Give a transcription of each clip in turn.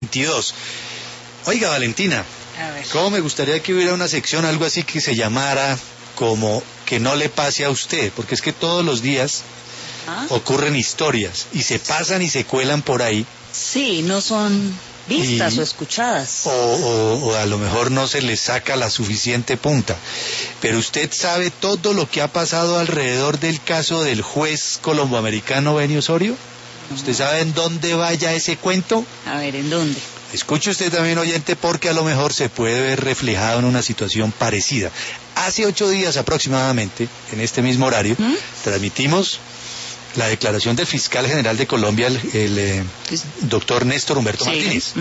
22. Oiga, Valentina, A ver. ¿cómo me gustaría que hubiera una sección, algo así que se llamara como que no le pase a usted? Porque es que todos los días ocurren historias y se pasan y se cuelan por ahí. Sí, no son vistas o escuchadas. O a lo mejor no se le saca la suficiente punta. Pero usted sabe todo lo que ha pasado alrededor del caso del juez colomboamericano Benny Osorio. ¿Usted sabe en dónde vaya ese cuento? A ver, ¿en dónde? Escuche usted también, oyente, porque a lo mejor se puede ver reflejado en una situación parecida. Hace 8 días aproximadamente, en este mismo horario, transmitimos la declaración del fiscal general de Colombia, el doctor Néstor Humberto Martínez,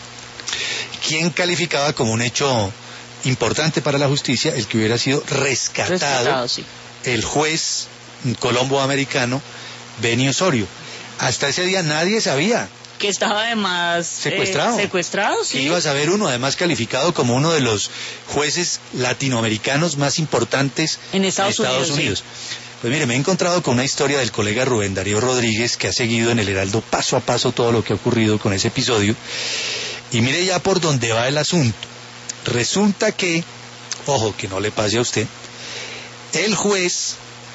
quien calificaba como un hecho importante para la justicia el que hubiera sido rescatado el juez colomboamericano Benny Osorio. Hasta ese día nadie sabía que estaba además secuestrado, sí. Que iba a saber uno, además calificado como uno de los jueces latinoamericanos más importantes en Estados Unidos. Sí. Pues mire, me he encontrado con una historia del colega Rubén Darío Rodríguez, que ha seguido en el Heraldo paso a paso todo lo que ha ocurrido con ese episodio. Y mire ya por dónde va el asunto. Resulta que, ojo, que no le pase a usted, el juez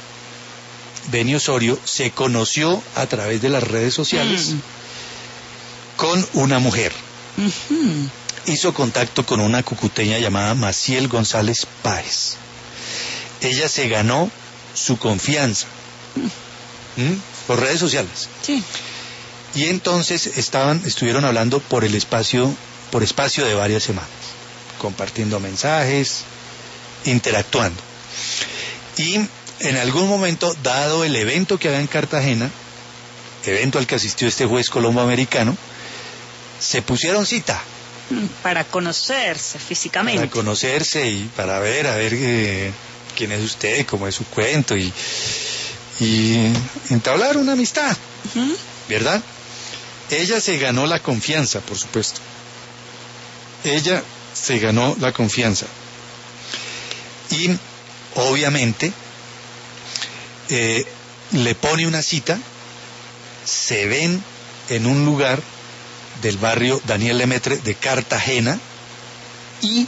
Benny Osorio se conoció a través de las redes sociales con una mujer. Hizo contacto con una cucuteña llamada Maciel González Páez. Ella se ganó su confianza por redes sociales. Sí. Y entonces estuvieron hablando por espacio de varias semanas, compartiendo mensajes, interactuando. Y en algún momento, dado el evento que había en Cartagena, evento al que asistió este juez colomboamericano, se pusieron cita. Para conocerse físicamente. Para conocerse y para ver, quién es usted, cómo es su cuento y entablar una amistad, ¿verdad? Ella se ganó la confianza, por supuesto. Ella se ganó la confianza. Y obviamente le pone una cita, se ven en un lugar del barrio Daniel Lemaitre de Cartagena y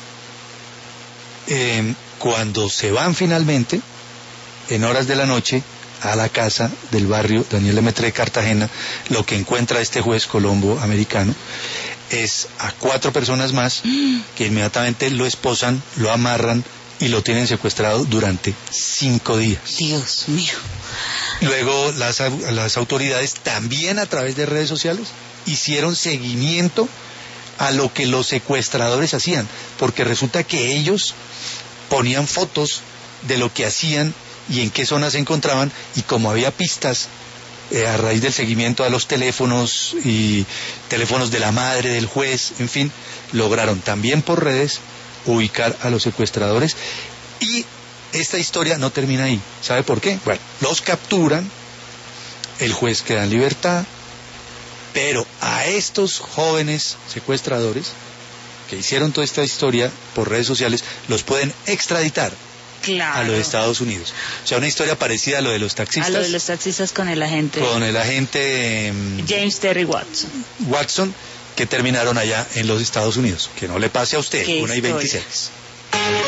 cuando se van finalmente, en horas de la noche, a la casa del barrio Daniel Lemaitre de Cartagena, lo que encuentra este juez colomboamericano es a 4 personas más que inmediatamente lo esposan, lo amarran y lo tienen secuestrado durante 5 días. Dios mío. Luego las autoridades también a través de redes sociales hicieron seguimiento a lo que los secuestradores hacían, porque resulta que ellos ponían fotos de lo que hacían y en qué zonas se encontraban, y como había pistas a raíz del seguimiento a los teléfonos y teléfonos de la madre del juez, en fin, lograron también por redes ubicar a los secuestradores. Y esta historia no termina ahí. ¿Sabe por qué? Bueno, los capturan, el juez queda en libertad, pero a estos jóvenes secuestradores que hicieron toda esta historia por redes sociales, los pueden extraditar a los Estados Unidos. O sea, una historia parecida a lo de los taxistas. A lo de los taxistas con el agente. James Terry Watson. Watson, que terminaron allá en los Estados Unidos. Que no le pase a usted, 1:26.